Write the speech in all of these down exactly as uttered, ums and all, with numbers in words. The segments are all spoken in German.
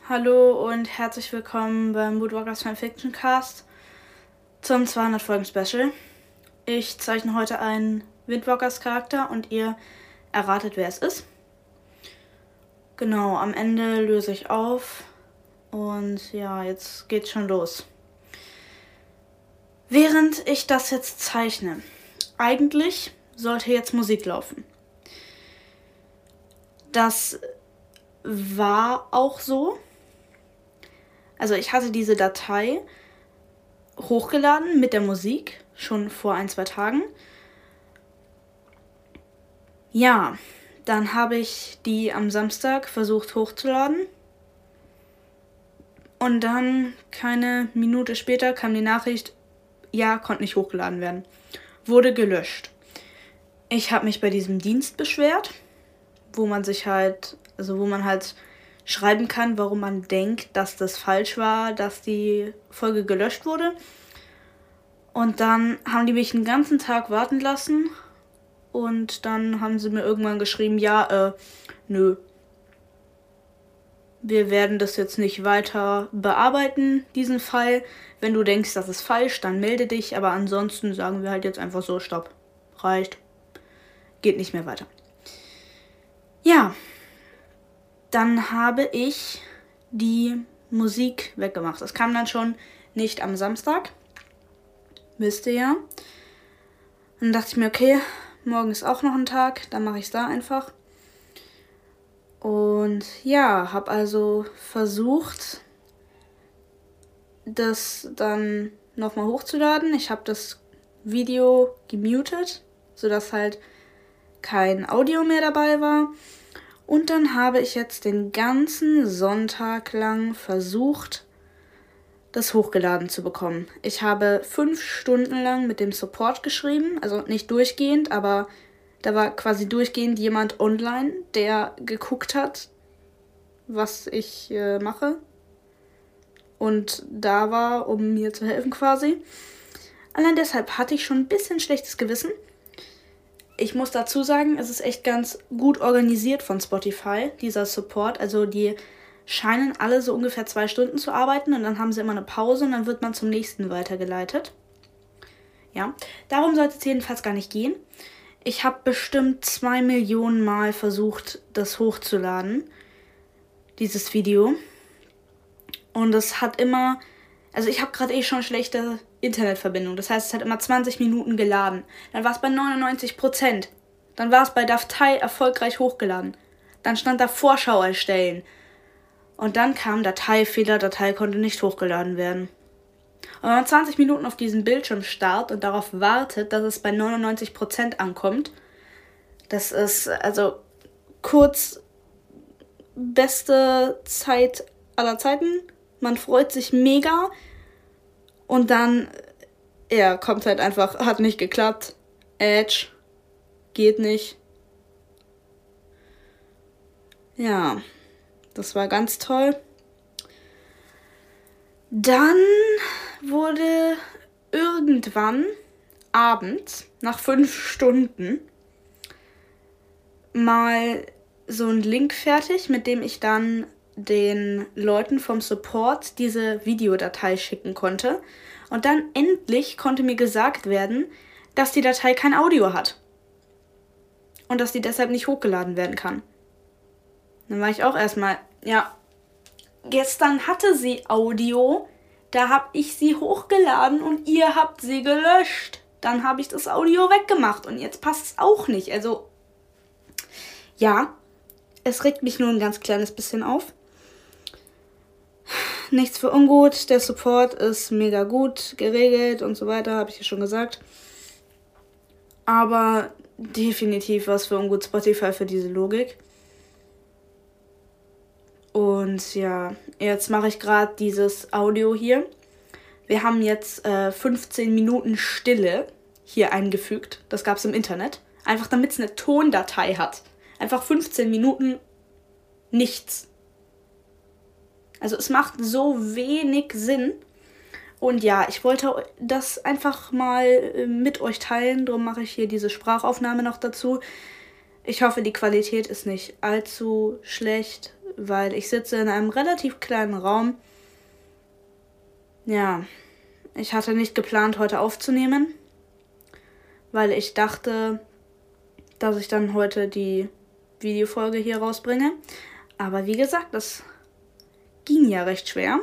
Hallo und herzlich willkommen beim Woodwalkers Fanfiction Cast zum zweihundert Folgen Special. Ich zeichne heute einen Windwalkers Charakter und ihr erratet, wer es ist. Genau, am Ende löse ich auf und ja, jetzt geht's schon los. Während ich das jetzt zeichne, eigentlich sollte jetzt Musik laufen. Das war auch so. Also ich hatte diese Datei hochgeladen mit der Musik, schon vor ein, zwei Tagen. Ja, dann habe ich die am Samstag versucht hochzuladen. Und dann, keine Minute später, kam die Nachricht, ja, konnte nicht hochgeladen werden. Wurde gelöscht. Ich habe mich bei diesem Dienst beschwert, wo man sich halt, also wo man halt schreiben kann, warum man denkt, dass das falsch war, dass die Folge gelöscht wurde. Und dann haben die mich einen ganzen Tag warten lassen und dann haben sie mir irgendwann geschrieben, ja, äh, nö. Wir werden das jetzt nicht weiter bearbeiten, diesen Fall. Wenn du denkst, das ist falsch, dann melde dich, aber ansonsten sagen wir halt jetzt einfach so, stopp. Reicht. Geht nicht mehr weiter. Ja. Dann habe ich die Musik weggemacht. Das kam dann schon nicht am Samstag. Wisst ihr ja. Dann dachte ich mir, okay, morgen ist auch noch ein Tag. Dann mache ich es da einfach. Und ja, habe also versucht, das dann nochmal hochzuladen. Ich habe das Video gemutet, sodass halt kein Audio mehr dabei war. Und dann habe ich jetzt den ganzen Sonntag lang versucht, das hochgeladen zu bekommen. Ich habe fünf Stunden lang mit dem Support geschrieben, also nicht durchgehend, aber da war quasi durchgehend jemand online, der geguckt hat, was ich äh, mache. Und da war, um mir zu helfen quasi. Allein deshalb hatte ich schon ein bisschen schlechtes Gewissen. Ich muss dazu sagen, es ist echt ganz gut organisiert von Spotify, dieser Support. Also die scheinen alle so ungefähr zwei Stunden zu arbeiten und dann haben sie immer eine Pause und dann wird man zum nächsten weitergeleitet. Ja, darum sollte es jedenfalls gar nicht gehen. Ich habe bestimmt zwei Millionen Mal versucht, das hochzuladen, dieses Video. Und es hat immer, also ich habe gerade eh schon schlechte Internetverbindung. Das heißt, es hat immer zwanzig Minuten geladen. Dann war es bei neunundneunzig Prozent. Dann war es bei Datei erfolgreich hochgeladen. Dann stand da Vorschau erstellen. Und dann kam Dateifehler, Datei konnte nicht hochgeladen werden. Und wenn man zwanzig Minuten auf diesen Bildschirm starrt und darauf wartet, dass es bei neunundneunzig Prozent ankommt, das ist also kurz beste Zeit aller Zeiten. Man freut sich mega. Und dann, ja, kommt halt einfach, hat nicht geklappt. Edge, geht nicht. Ja, das war ganz toll. Dann wurde irgendwann abends, nach fünf Stunden, mal so ein Link fertig, mit dem ich dann den Leuten vom Support diese Videodatei schicken konnte. Und dann endlich konnte mir gesagt werden, dass die Datei kein Audio hat. Und dass die deshalb nicht hochgeladen werden kann. Dann war ich auch erstmal, ja, gestern hatte sie Audio, da habe ich sie hochgeladen und ihr habt sie gelöscht. Dann habe ich das Audio weggemacht und jetzt passt es auch nicht. Also, ja, es regt mich nur ein ganz kleines bisschen auf. Nichts für ungut, der Support ist mega gut geregelt und so weiter, habe ich ja schon gesagt. Aber definitiv was für ungut Spotify für diese Logik. Und ja, jetzt mache ich gerade dieses Audio hier. Wir haben jetzt äh, fünfzehn Minuten Stille hier eingefügt. Das gab es im Internet. Einfach damit es eine Tondatei hat. Einfach fünfzehn Minuten nichts. Also es macht so wenig Sinn. Und ja, ich wollte das einfach mal mit euch teilen. Darum mache ich hier diese Sprachaufnahme noch dazu. Ich hoffe, die Qualität ist nicht allzu schlecht. weil ich sitze in einem relativ kleinen Raum. Ja, ich hatte nicht geplant, heute aufzunehmen, weil ich dachte, dass ich dann heute die Videofolge hier rausbringe. Aber wie gesagt, das ging ja recht schwer.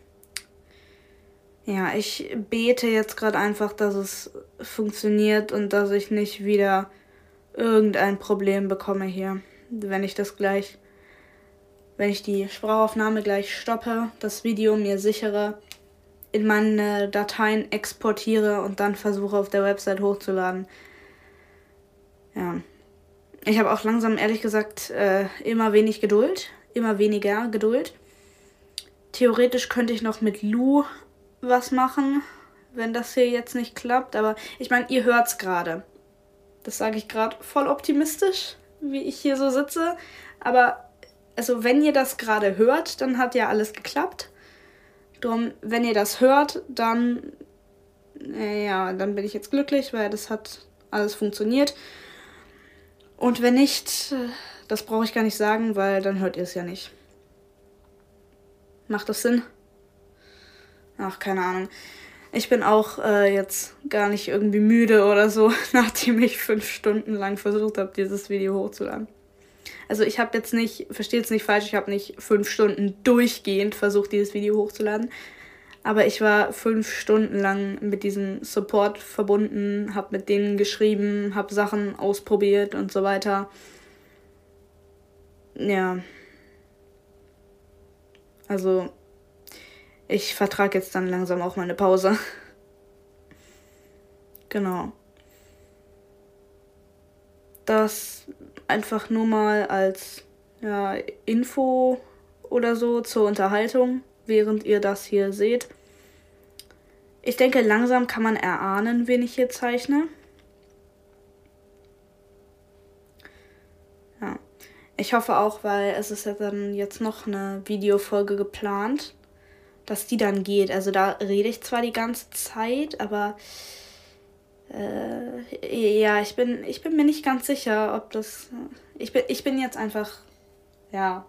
Ja, ich bete jetzt gerade einfach, dass es funktioniert und dass ich nicht wieder irgendein Problem bekomme hier, wenn ich das gleich, wenn ich die Sprachaufnahme gleich stoppe, das Video mir sichere, in meine Dateien exportiere und dann versuche auf der Website hochzuladen. Ja, ich habe auch langsam, ehrlich gesagt, äh, immer wenig Geduld, immer weniger Geduld. Theoretisch könnte ich noch mit Lu was machen, wenn das hier jetzt nicht klappt, aber ich meine, ihr hört's gerade. Das sage ich gerade voll optimistisch, wie ich hier so sitze, aber also wenn ihr das gerade hört, dann hat ja alles geklappt. Drum, wenn ihr das hört, dann äh, ja, dann bin ich jetzt glücklich, weil das hat alles funktioniert. Und wenn nicht, das brauche ich gar nicht sagen, weil dann hört ihr es ja nicht. Macht das Sinn? Ach, keine Ahnung. Ich bin auch äh, jetzt gar nicht irgendwie müde oder so, nachdem ich fünf Stunden lang versucht habe, dieses Video hochzuladen. Also ich habe jetzt nicht, versteht es nicht falsch, ich habe nicht fünf Stunden durchgehend versucht, dieses Video hochzuladen. Aber ich war fünf Stunden lang mit diesem Support verbunden, habe mit denen geschrieben, habe Sachen ausprobiert und so weiter. Ja. Also ich vertrage jetzt dann langsam auch meine Pause. Genau. Das einfach nur mal als ja, Info oder so zur Unterhaltung, während ihr das hier seht. Ich denke, langsam kann man erahnen, wen ich hier zeichne. Ja. Ich hoffe auch, weil es ist ja dann jetzt noch eine Videofolge geplant, dass die dann geht. Also da rede ich zwar die ganze Zeit, aber äh, ja, ich bin, ich bin mir nicht ganz sicher, ob das... Ich bin, ich bin jetzt einfach, ja...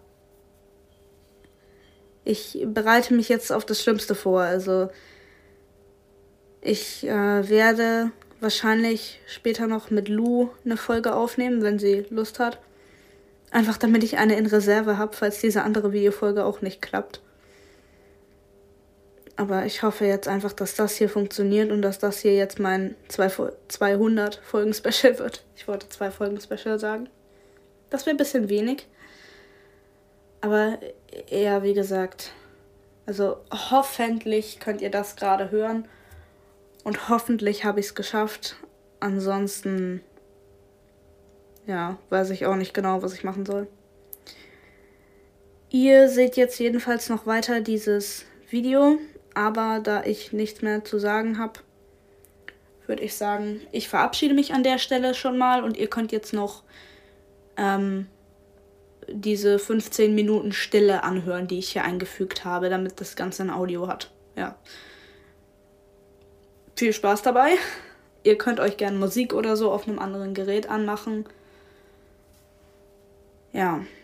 Ich bereite mich jetzt auf das Schlimmste vor. Also ich äh, werde wahrscheinlich später noch mit Lu eine Folge aufnehmen, wenn sie Lust hat. Einfach damit ich eine in Reserve habe, falls diese andere Videofolge auch nicht klappt. Aber ich hoffe jetzt einfach, dass das hier funktioniert und dass das hier jetzt mein zweihundert Folgen Special wird. Ich wollte zwei Folgen Special sagen. Das wäre ein bisschen wenig. Aber ja, wie gesagt, also hoffentlich könnt ihr das gerade hören. Und hoffentlich habe ich es geschafft. Ansonsten, ja, weiß ich auch nicht genau, was ich machen soll. Ihr seht jetzt jedenfalls noch weiter dieses Video. Aber da ich nichts mehr zu sagen habe, würde ich sagen, ich verabschiede mich an der Stelle schon mal und ihr könnt jetzt noch ähm, diese fünfzehn Minuten Stille anhören, die ich hier eingefügt habe, damit das Ganze ein Audio hat. Ja. Viel Spaß dabei. Ihr könnt euch gerne Musik oder so auf einem anderen Gerät anmachen. Ja.